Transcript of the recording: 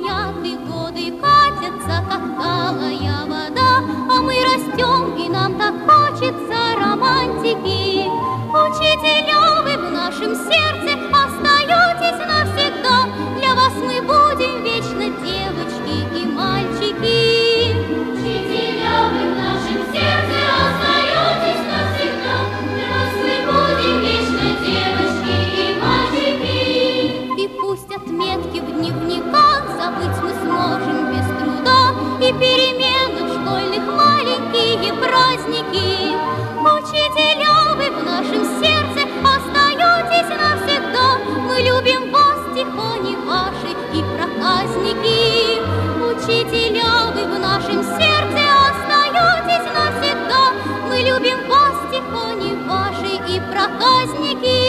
звенят, и годы катятся, как талая вода, а мы растем, и нам так хочется романтики. Учителя, вы в нашем сердце остаетесь навсегда, для вас мы будем вечно девочки и мальчики. Учителя, вы в нашем сердце остаетесь навсегда, для вас мы будем вечно девочки и мальчики. И пусть отметки в дневниках забыть мы сможем без труда, и перемены в школьных маленькие праздники. Учителя, вы в нашем сердце остаетесь навсегда, мы любим вас, тихони ваши и проказники. Учителя, вы в нашем сердце остаетесь навсегда, мы любим вас, тихони ваши и проказники.